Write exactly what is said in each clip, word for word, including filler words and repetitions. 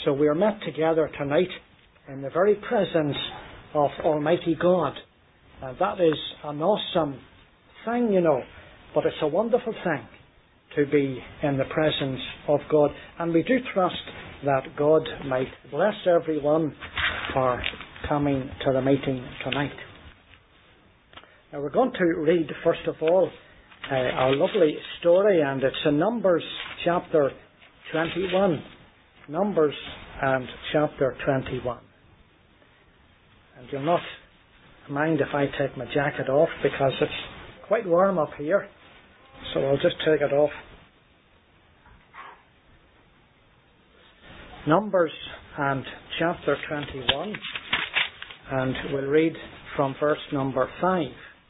So we are met together tonight in the very presence of Almighty God. And that is an awesome thing, you know. But it's a wonderful thing to be in the presence of God. And we do trust that God might bless everyone for coming to the meeting tonight. Now we're going to read, first of all, uh, our lovely story, and it's in Numbers chapter twenty-one. Numbers and chapter twenty-one. And you'll not mind if I take my jacket off, because it's quite warm up here. So I'll just take it off. Numbers and chapter twenty-one. And we'll read from verse number five.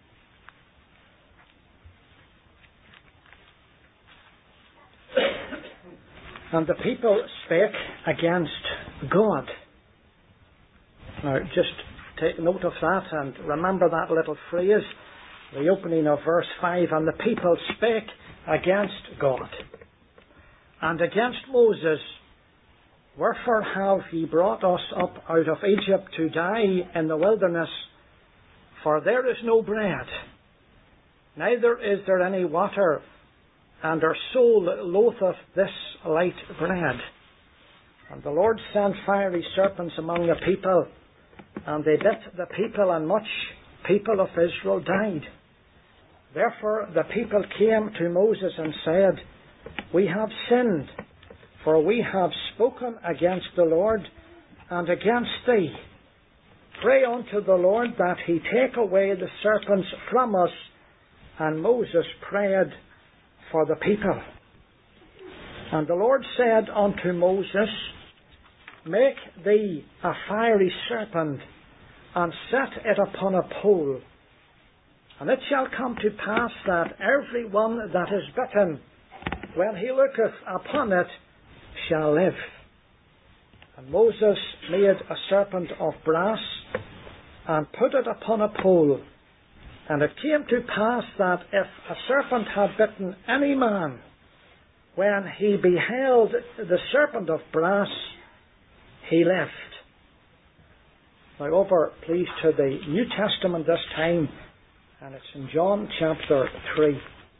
And the people spake against God. Now, just take note of that and remember that little phrase, the opening of verse five. And the people spake against God and against Moses. Wherefore have ye brought us up out of Egypt to die in the wilderness? For there is no bread, neither is there any water, and our soul loatheth this light bread. And the Lord sent fiery serpents among the people, and they bit the people, and much people of Israel died. Therefore the people came to Moses and said, We have sinned, for we have spoken against the Lord and against thee. Pray unto the Lord that he take away the serpents from us. And Moses prayed for the people. And the Lord said unto Moses, Make thee a fiery serpent, and set it upon a pole. And it shall come to pass that every one that is bitten, when he looketh upon it, shall live. And Moses made a serpent of brass, and put it upon a pole. And it came to pass that if a serpent had bitten any man, when he beheld the serpent of brass, he lived. Now over, please, to the New Testament this time, and it's in John chapter three.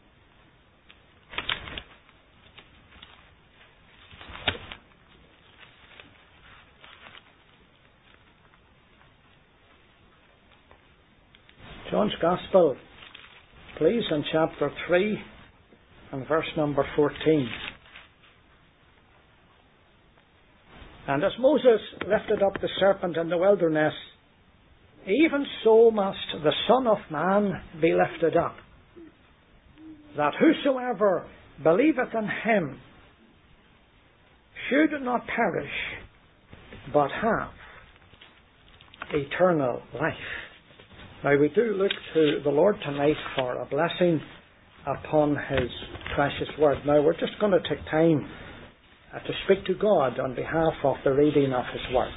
John's Gospel, please, in chapter three and verse number fourteen. And as Moses lifted up the serpent in the wilderness, even so must the Son of Man be lifted up, that whosoever believeth in him should not perish, but have eternal life. Now we do look to the Lord tonight for a blessing upon His precious word. Now we're just going to take time uh, to speak to God on behalf of the reading of His word.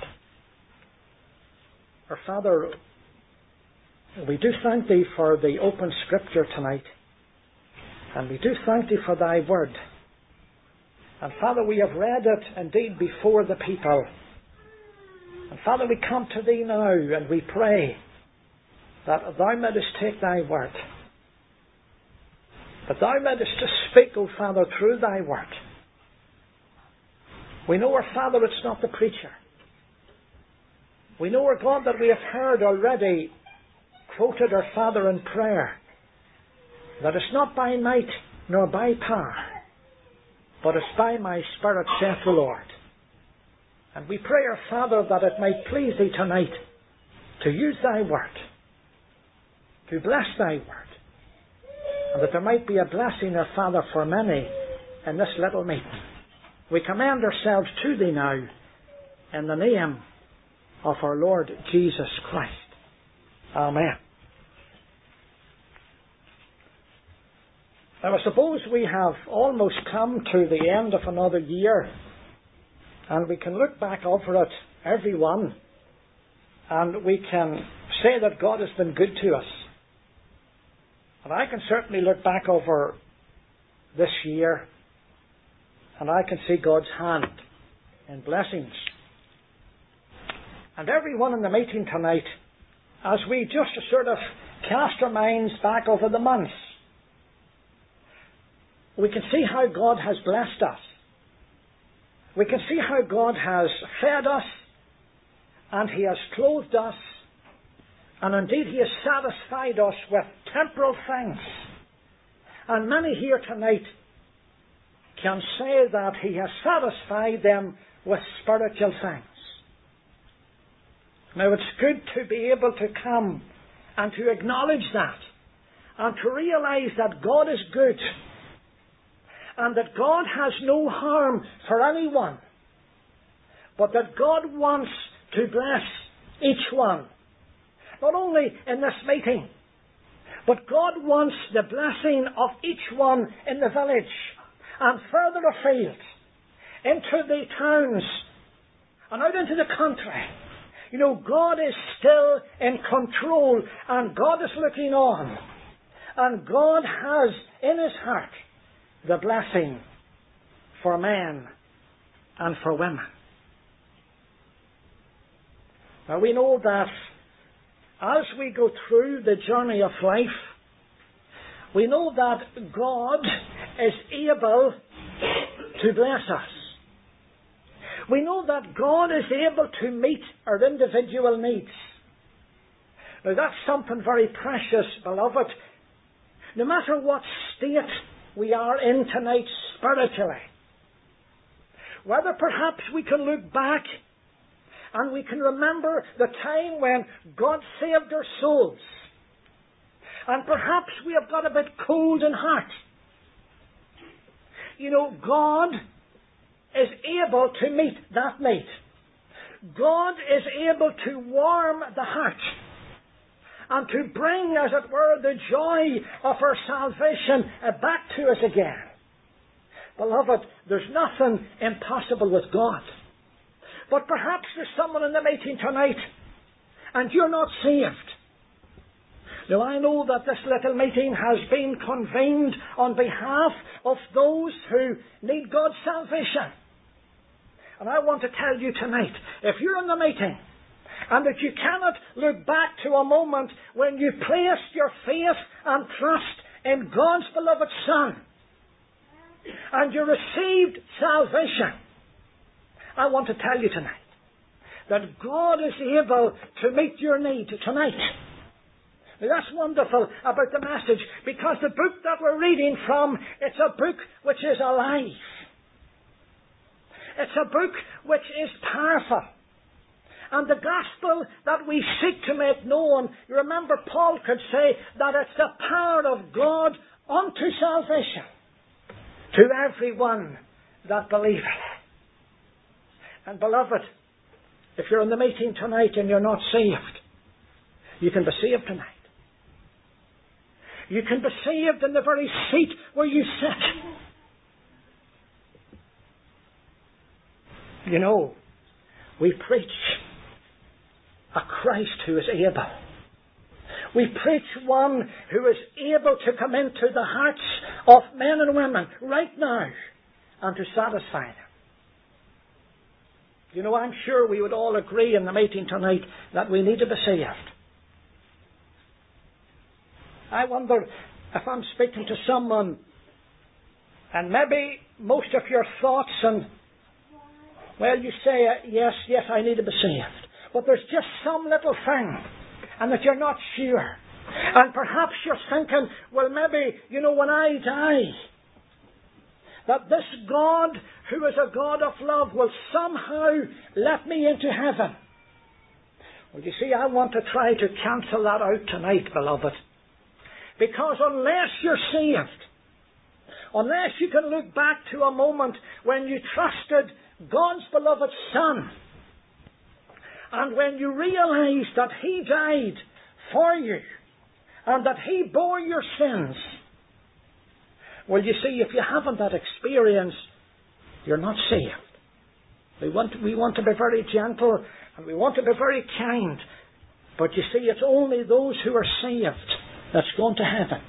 Our Father, we do thank Thee for the open Scripture tonight, and we do thank Thee for Thy word. And Father, we have read it indeed before the people. And Father, we come to Thee now and we pray that Thou mayest take Thy word, that Thou mayest just speak, O Father, through Thy word. We know, our Father, it's not the preacher. We know, our God, that we have heard already, quoted, our Father, in prayer, that it's not by might nor by power, but it's by my Spirit, saith the Lord. And we pray, our Father, that it might please Thee tonight to use Thy word, to bless Thy word, and that there might be a blessing, our Father, for many in this little meeting. We commend ourselves to Thee now in the name of our Lord Jesus Christ. Amen. Now I suppose we have almost come to the end of another year, and we can look back over it, every one, and we can say that God has been good to us. And I can certainly look back over this year, and I can see God's hand in blessings And everyone in the meeting tonight, as we just sort of cast our minds back over the months, we can see how God has blessed us. We can see how God has fed us, and He has clothed us, and indeed He has satisfied us with temporal things. And many here tonight can say that He has satisfied them with spiritual things. Now it's good to be able to come and to acknowledge that, and to realize that God is good, and that God has no harm for anyone, but that God wants to bless each one. Not only in this meeting, but God wants the blessing of each one in the village and further afield, into the towns and out into the country. You know, God is still in control, and God is looking on, and God has in His heart the blessing for men and for women. Now we know that as we go through the journey of life, we know that God is able to bless us. We know that God is able to meet our individual needs. Now that's something very precious, beloved. No matter what state we are in tonight spiritually, whether perhaps we can look back and we can remember the time when God saved our souls, and perhaps we have got a bit cold in heart. You know, God is able to meet that need. God is able to warm the heart and to bring, as it were, the joy of our salvation back to us again. Beloved, there's nothing impossible with God. But perhaps there's someone in the meeting tonight and you're not saved. Now I know that this little meeting has been convened on behalf of those who need God's salvation. And I want to tell you tonight, if you're in the meeting and that you cannot look back to a moment when you placed your faith and trust in God's beloved Son and you received salvation, I want to tell you tonight that God is able to meet your need tonight. Now that's wonderful about the message, because the book that we're reading from, it's a book which is alive. It's a book which is powerful. And the gospel that we seek to make known, you remember Paul could say that it's the power of God unto salvation to everyone that believeth. And beloved, if you're in the meeting tonight and you're not saved, you can be saved tonight. You can be saved in the very seat where you sit. You know, we preach a Christ who is able. We preach one who is able to come into the hearts of men and women right now and to satisfy them. You know, I'm sure we would all agree in the meeting tonight that we need to be saved. I wonder if I'm speaking to someone and maybe most of your thoughts and, well, you say, yes, yes, I need to be saved. But there's just some little thing and that you're not sure. And perhaps you're thinking, well, maybe, you know, when I die, that this God, who is a God of love, will somehow let me into heaven. Well, you see, I want to try to cancel that out tonight, beloved. Because unless you're saved, unless you can look back to a moment when you trusted God's beloved Son, and when you realized that He died for you, and that He bore your sins, well, you see, if you haven't that experience, you're not saved. We want, we want to be very gentle, and we want to be very kind. But you see, it's only those who are saved that's going to heaven.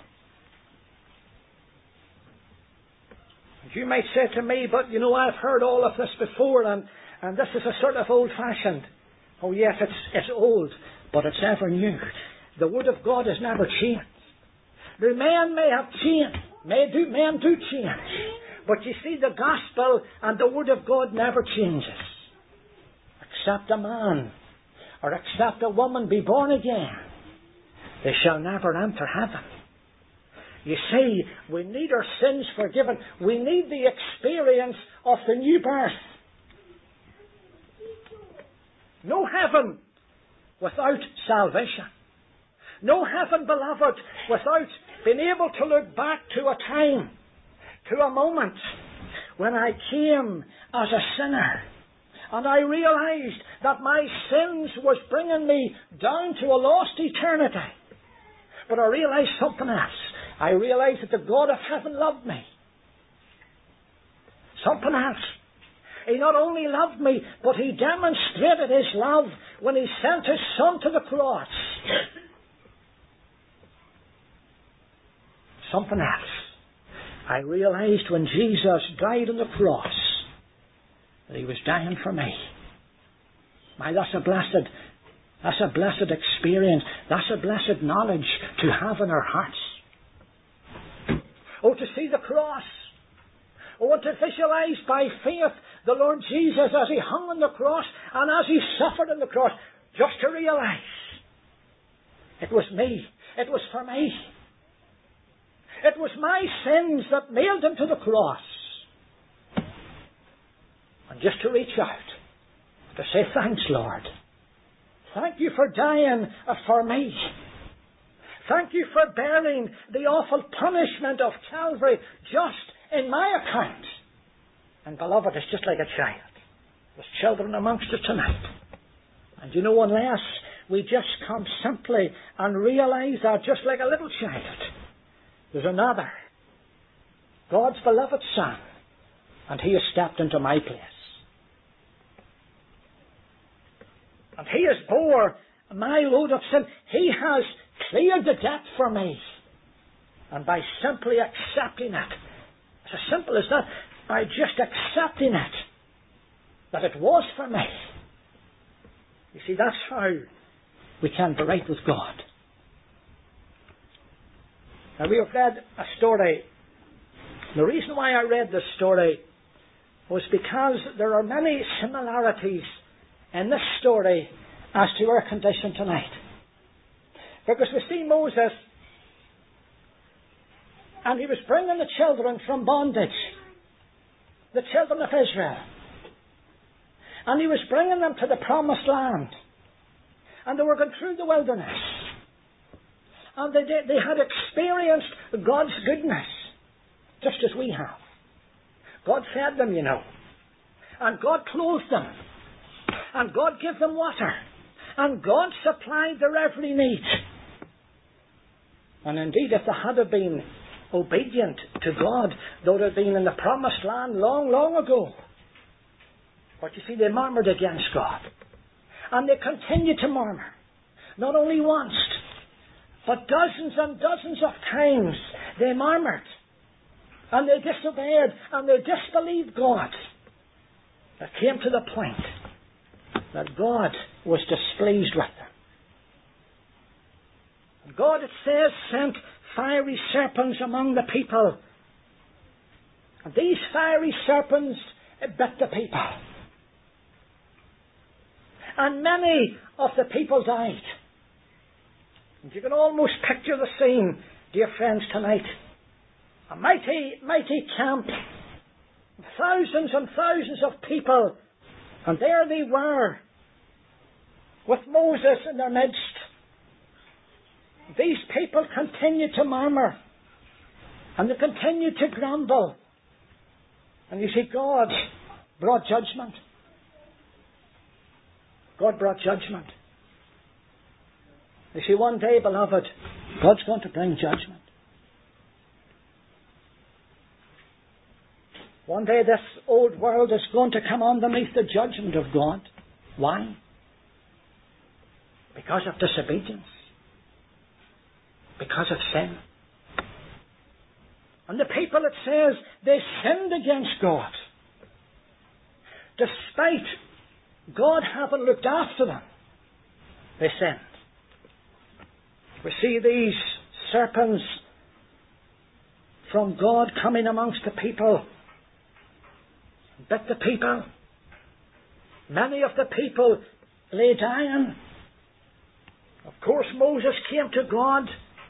You might say to me, but you know, I've heard all of this before, and, and this is a sort of old-fashioned. Oh yes, it's, it's old, but it's ever new. The Word of God has never changed. The men may have changed. May do, men do change. But you see, the Gospel and the Word of God never changes. Except a man or except a woman be born again, they shall never enter heaven. You see, we need our sins forgiven. We need the experience of the new birth. No heaven without salvation. No heaven, beloved, without being able to look back to a time, to a moment when I came as a sinner and I realized that my sins was bringing me down to a lost eternity. But I realized something else. I realized that the God of heaven loved me. Something else. He not only loved me, but He demonstrated His love when He sent His Son to the cross. Something else. I realized when Jesus died on the cross that He was dying for me. My, that's a blessed, that's a blessed experience. That's a blessed knowledge to have in our hearts. Oh, to see the cross. Oh, and to visualize by faith the Lord Jesus as He hung on the cross and as He suffered on the cross. Just to realize it was me. It was for me. It was my sins that nailed Him to the cross. And just to reach out, to say, thanks, Lord. Thank You for dying for me. Thank You for bearing the awful punishment of Calvary just in my account. And beloved, it's just like a child. There's children amongst us tonight. And you know, unless we just come simply and realize that just like a little child, there's another, God's beloved Son, and He has stepped into my place. And He has bore my load of sin. He has cleared the debt for me. And by simply accepting it, it's as simple as that, by just accepting it, that it was for me. You see, that's how we can be right with God. Now, we have read a story. The reason why I read this story was because there are many similarities in this story as to our condition tonight. Because we see Moses, and he was bringing the children from bondage, the children of Israel. And he was bringing them to the promised land. And they were going through the wilderness. And they, did, they had experienced God's goodness, just as we have. God fed them, you know. And God clothed them. And God gave them water. And God supplied their every need. And indeed, if they had have been obedient to God, they would have been in the promised land long, long ago. But you see, they murmured against God. And they continued to murmur. Not only once, but dozens and dozens of times they murmured. And they disobeyed. And they disbelieved God. It came to the point that God was displeased with them. And God, it says, sent fiery serpents among the people. And these fiery serpents bit the people. And many of the people died. And you can almost picture the scene, dear friends, tonight. A mighty, mighty camp. Thousands and thousands of people. And there they were, with Moses in their midst. These people continued to murmur. And they continued to grumble. And you see, God brought judgment. God brought judgment. You see, one day, beloved, God's going to bring judgment. One day this old world is going to come underneath the judgment of God. Why? Because of disobedience. Because of sin. And the people, it says, they sinned against God. Despite God having looked after them. They sinned. We see these serpents from God coming amongst the people. Bit the people. Many of the people lay dying. Of course, Moses came to God.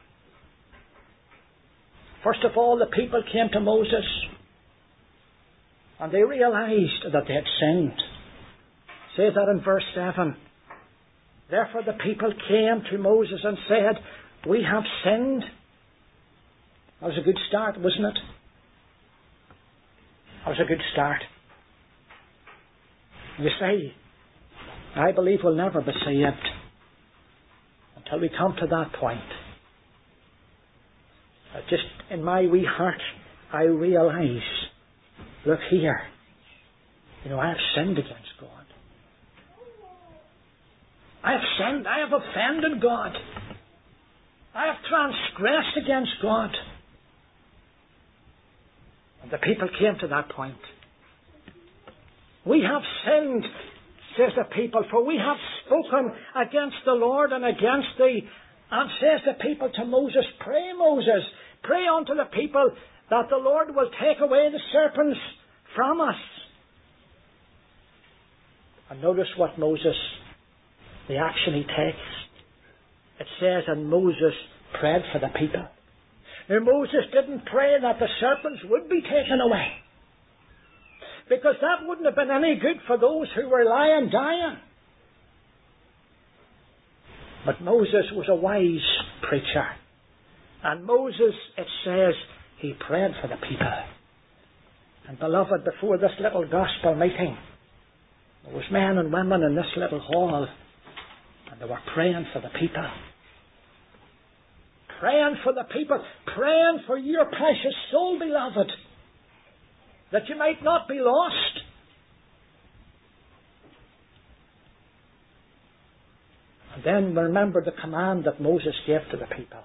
First of all, the people came to Moses, and they realized that they had sinned. It says that in verse seven. Therefore the people came to Moses and said, we have sinned. That was a good start, wasn't it? That was a good start. You see, I believe we'll never be saved until we come to that point. Uh, just in my wee heart, I realize, look here, you know, I have sinned against God. I have sinned. I have offended God. I have transgressed against God. And the people came to that point. We have sinned, says the people, for we have spoken against the Lord and against thee. And says the people to Moses, pray, Moses, pray unto the people that the Lord will take away the serpents from us. And notice what Moses, the action he takes. It says, and Moses prayed for the people. Now Moses didn't pray that the serpents would be taken away, because that wouldn't have been any good for those who were lying dying. But Moses was a wise preacher. And Moses, it says, he prayed for the people. And beloved, before this little gospel meeting, there was men and women in this little hall, and they were praying for the people. Praying for the people. Praying for your precious soul, beloved, that you might not be lost. And then remember the command that Moses gave to the people.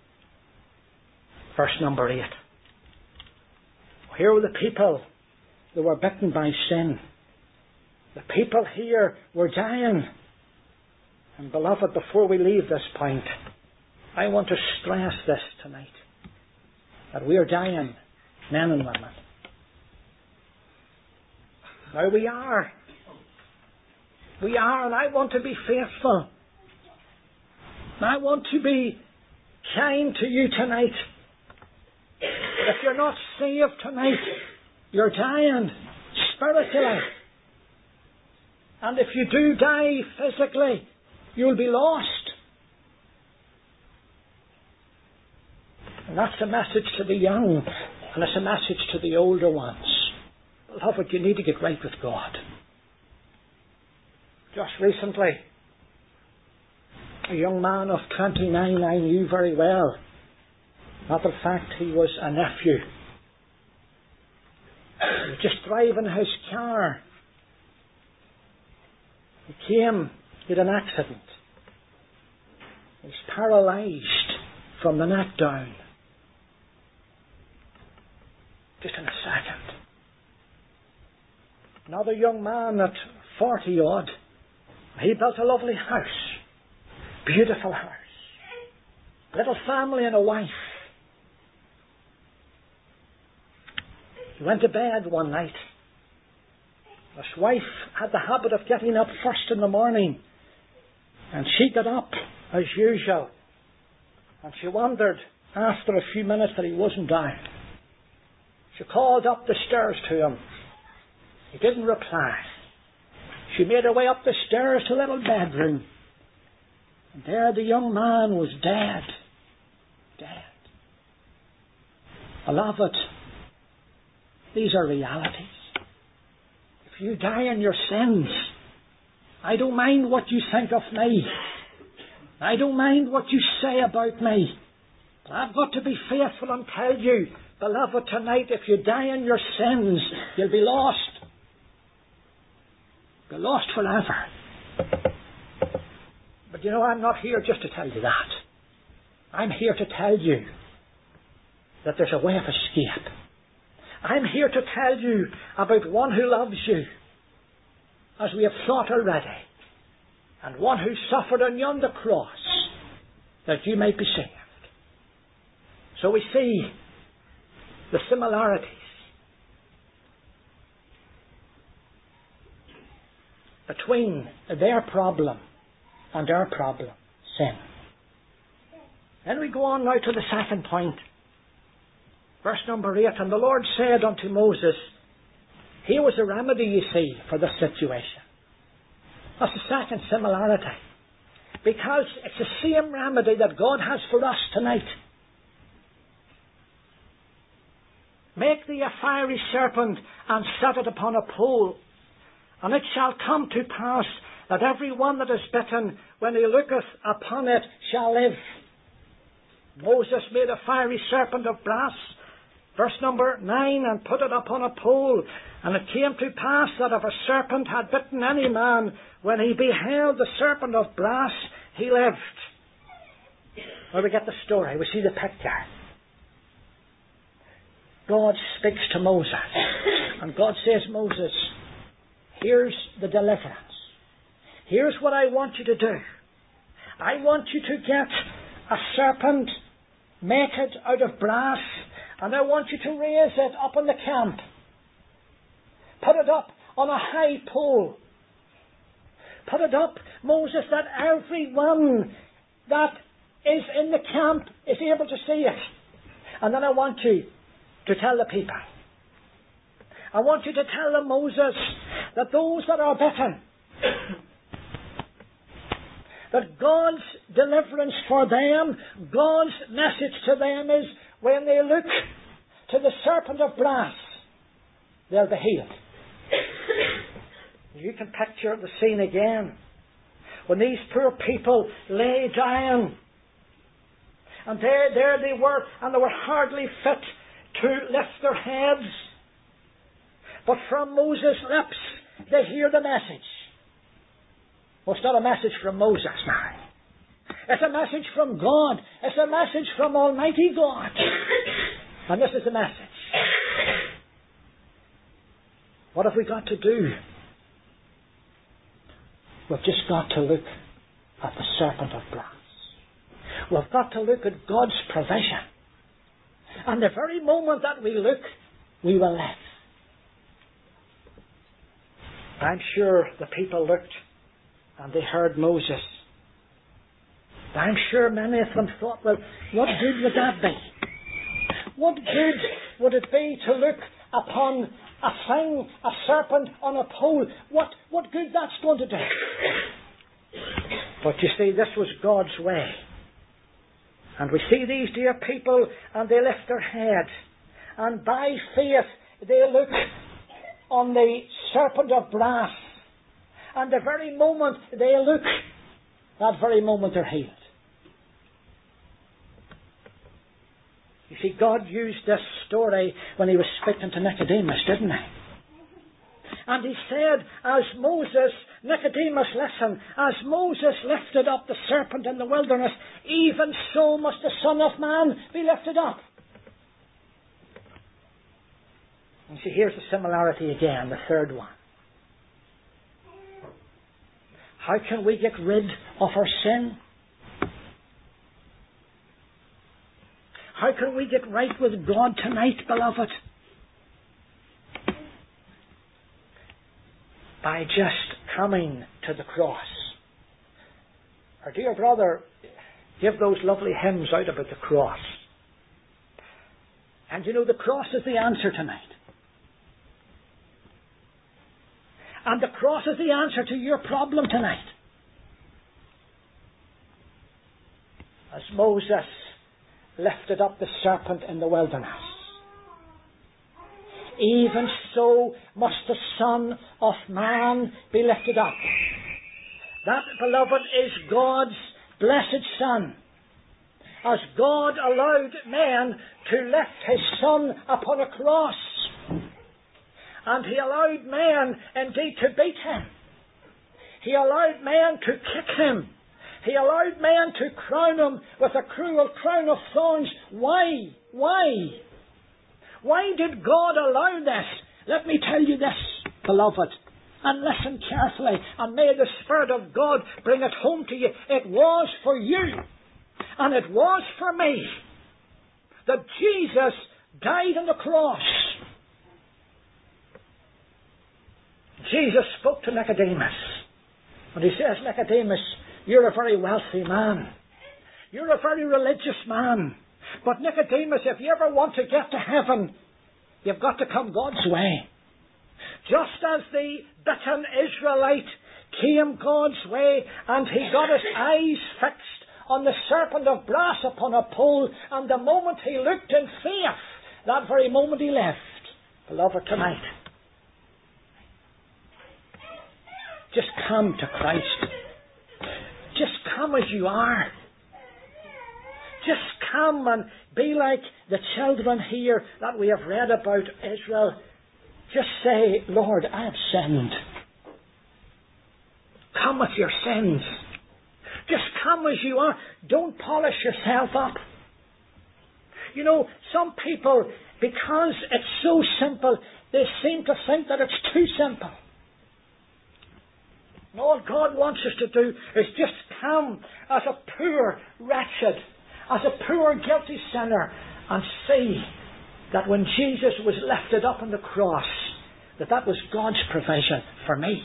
Verse number eight. Here were the people that were bitten by sin. The people here were dying. And beloved, before we leave this point, I want to stress this tonight, that we are dying, men and women. Now we are. We are, and I want to be faithful. And I want to be kind to you tonight. If you're not saved tonight, you're dying spiritually. And if you do die physically, you'll be lost. And that's a message to the young, and it's a message to the older ones. Beloved, you need to get right with God. Just recently, a young man of twenty-nine I knew very well. Matter of fact, he was a nephew. He was just driving his car. He came, he had an accident. He was paralysed from the neck down. Just in a second. Another young man at forty odd, he built a lovely house. Beautiful house. Little family and a wife. He went to bed one night. His wife had the habit of getting up first in the morning. And she got up as usual. And she wondered, after a few minutes, that he wasn't down. She called up the stairs to him. He didn't reply. She made her way up the stairs to a little bedroom. And there the young man was dead. Dead. Beloved, these are realities. If you die in your sins, I don't mind what you think of me. I don't mind what you say about me. But I've got to be faithful and tell you, beloved, tonight, if you die in your sins, you'll be lost. You're lost forever. But you know, I'm not here just to tell you that. I'm here to tell you that there's a way of escape. I'm here to tell you about one who loves you, as we have thought already. and one who suffered on yonder cross, that you might be saved. So we see the similarities between their problem and our problem, sin. Then we go on now to the second point. Verse number eight, and the Lord said unto Moses, here was a remedy, you see, for this situation. That's the second similarity. Because it's the same remedy that God has for us tonight. Make thee a fiery serpent and set it upon a pole, and it shall come to pass that every one that is bitten, when he looketh upon it, shall live. Moses made a fiery serpent of brass, verse number nine, and put it upon a pole. And it came to pass that if a serpent had bitten any man, when he beheld the serpent of brass, he lived. Well, we get the story. We see the picture. God speaks to Moses. And God says, Moses, here's the deliverance. Here's what I want you to do. I want you to get a serpent, make it out of brass, and I want you to raise it up in the camp. Put it up on a high pole. Put it up, Moses, that everyone that is in the camp is able to see it. And then I want you to tell the people. I want you to tell them, Moses, that those that are bitten, that God's deliverance for them, God's message to them is, when they look to the serpent of brass, they'll be healed. You can picture the scene again. When these poor people lay down, and there, there they were, and they were hardly fit to lift their heads. But from Moses' lips, they hear the message. Well, it's not a message from Moses now. It's a message from God. It's a message from Almighty God. And this is the message. What have we got to do? We've just got to look at the serpent of brass. We've got to look at God's provision. And the very moment that we look, we will live. I'm sure the people looked and they heard Moses. I'm sure many of them thought, well, what good would that be? What good would it be to look upon a thing, a serpent on a pole? What, what good that's going to do? But you see, this was God's way. And we see these dear people, and they lift their head. And by faith, they look on the serpent of brass. And the very moment they look, that very moment they're healed. You see, God used this story when he was speaking to Nicodemus, didn't he? And he said, as Moses, Nicodemus, listen, as Moses lifted up the serpent in the wilderness, even so must the Son of Man be lifted up. And see, here's the similarity again, the third one. How can we get rid of our sin? How can we get right with God tonight, beloved? By just coming to the cross. Our dear brother gave those lovely hymns out about the cross. And you know, the cross is the answer tonight. And the cross is the answer to your problem tonight. As Moses lifted up the serpent in the wilderness, even so must the Son of Man be lifted up. That, beloved, is God's blessed Son. As God allowed man to lift his Son upon a cross, and he allowed man indeed to beat him. He allowed man to kick him. He allowed man to crown him with a cruel crown of thorns. Why? Why? Why did God allow this? Let me tell you this, beloved. And listen carefully, and may the Spirit of God bring it home to you. It was for you, and it was for me, that Jesus died on the cross. Jesus spoke to Nicodemus, and he says, Nicodemus, you're a very wealthy man. You're a very religious man. But Nicodemus, if you ever want to get to heaven, you've got to come God's way. Just as the bitten Israelite came God's way, and he got his eyes fixed on the serpent of brass upon a pole, and the moment he looked in faith, that very moment he left. Beloved, tonight, just come to Christ. Just come as you are. Just come and be like the children here that we have read about, Israel. Just say, Lord, I have sinned. Come with your sins. Just come as you are. Don't polish yourself up. You know, some people, because it's so simple, they seem to think that it's too simple. And all God wants us to do is just come as a poor, wretched, as a poor, guilty sinner, and see that when Jesus was lifted up on the cross, that that was God's provision for me.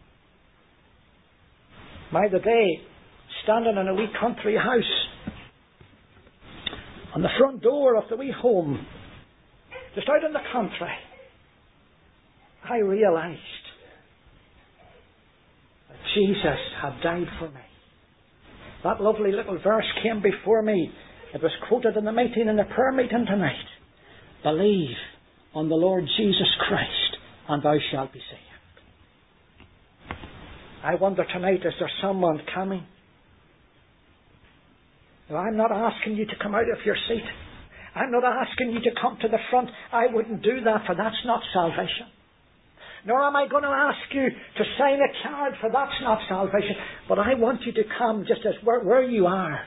My the day, standing in a wee country house, on the front door of the wee home, just out in the country, I realised that Jesus had died for me. That lovely little verse came before me. It was quoted in the meeting, in the prayer meeting tonight. Believe on the Lord Jesus Christ, and thou shalt be saved. I wonder tonight, is there someone coming? Now, I'm not asking you to come out of your seat. I'm not asking you to come to the front. I wouldn't do that, for that's not salvation. Nor am I going to ask you to sign a card, for that's not salvation. But I want you to come just as where, where you are.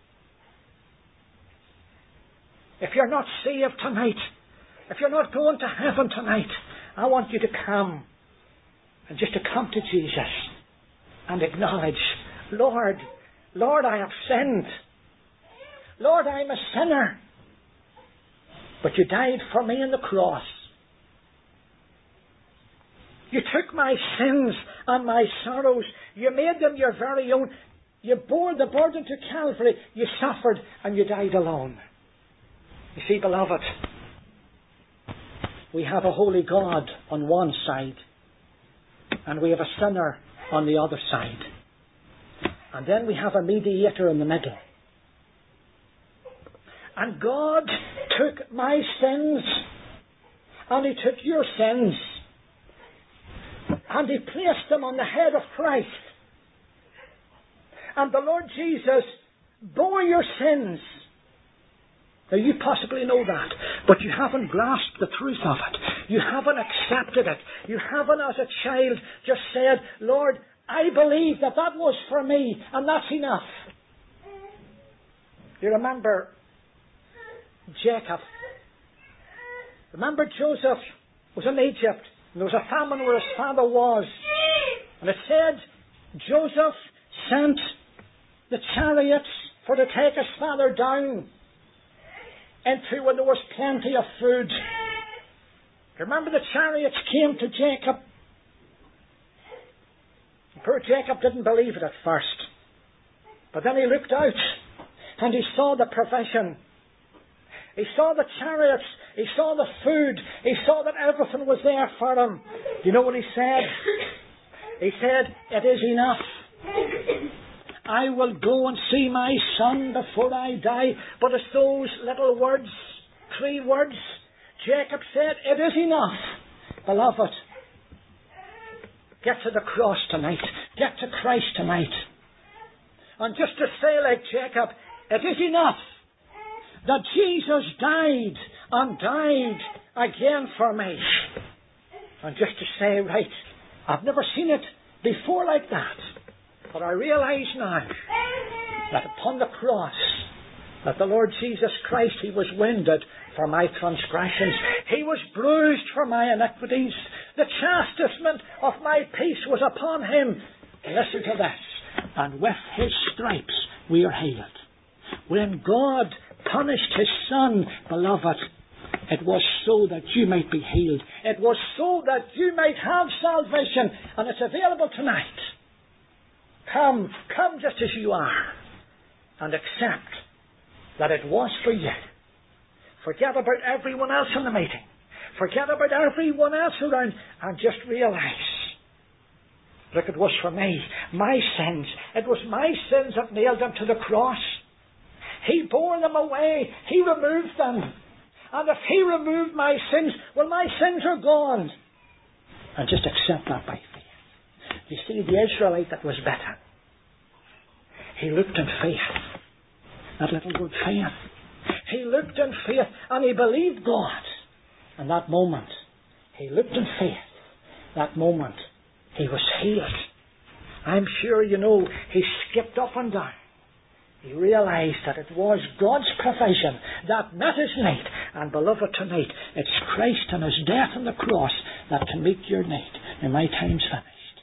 If you're not saved tonight, if you're not going to heaven tonight, I want you to come, and just to come to Jesus and acknowledge, Lord, Lord, I have sinned. Lord, I'm a sinner. But you died for me on the cross. You took my sins and my sorrows. You made them your very own. You bore the burden to Calvary. You suffered and you died alone. You see, beloved, we have a holy God on one side, and we have a sinner on the other side. And then we have a mediator in the middle. And God took my sins, and He took your sins, and He placed them on the head of Christ. And the Lord Jesus bore your sins. Now, you possibly know that, but you haven't grasped the truth of it. You haven't accepted it. You haven't, as a child, just said, Lord, I believe that that was for me, and that's enough. You remember Jacob. Remember Joseph was in Egypt, and there was a famine where his father was. And it said Joseph sent the chariots for to take his father down into when there was plenty of food. Remember, the chariots came to Jacob. Poor Jacob didn't believe it at first. But then he looked out and he saw the provision. He saw the chariots. He saw the food. He saw that everything was there for him. You know what he said? He said, it is enough. I will go and see my son before I die. But it's those little words, three words. Jacob said, it is enough. Beloved, get to the cross tonight. Get to Christ tonight. And just to say like Jacob, it is enough that Jesus died and died again for me. And just to say, right, I've never seen it before like that. But I realize now that upon the cross, that the Lord Jesus Christ, He was wounded for my transgressions. He was bruised for my iniquities. The chastisement of my peace was upon him. Listen to this. And with his stripes we are healed. When God punished his Son, beloved, it was so that you might be healed. It was so that you might have salvation. And it's available tonight. Come, come just as you are. And accept that it was for you. Forget about everyone else in the meeting. Forget about everyone else around. And just realize, look, it was for me. My sins. It was my sins that nailed him to the cross. He bore them away. He removed them. And if he removed my sins, well, my sins are gone. And just accept that by faith. You see, the Israelite that was better, he looked in faith. That little good faith. He looked in faith and he believed God. And that moment, he looked in faith. That moment, he was healed. I'm sure you know, he skipped up and down. He realized that it was God's provision that met his need. And beloved, tonight, it's Christ and his death on the cross that can meet your need. And my time's finished.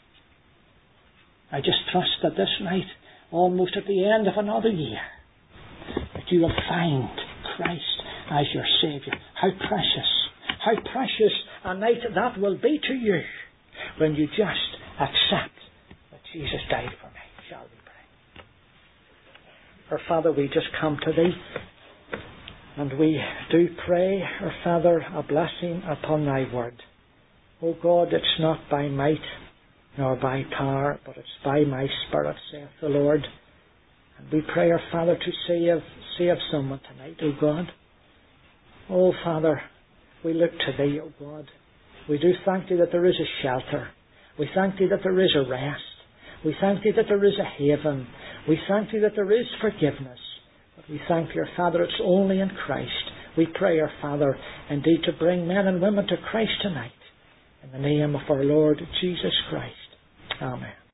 I just trust that this night, almost at the end of another year, that you will find Christ as your Saviour. How precious, how precious a night that will be to you when you just accept that Jesus died for me. Shall we pray? Our Father, we just come to Thee, and we do pray, our Father, a blessing upon Thy word. O God, it's not by might nor by power, but it's by my Spirit, saith the Lord. And we pray, our Father, to save, save someone tonight, O God. Oh, Father, we look to Thee, O God. We do thank Thee that there is a shelter. We thank Thee that there is a rest. We thank Thee that there is a haven. We thank Thee that there is forgiveness. But we thank Thee, our Father, it's only in Christ. We pray, our Father, indeed to bring men and women to Christ tonight. In the name of our Lord Jesus Christ. Amen.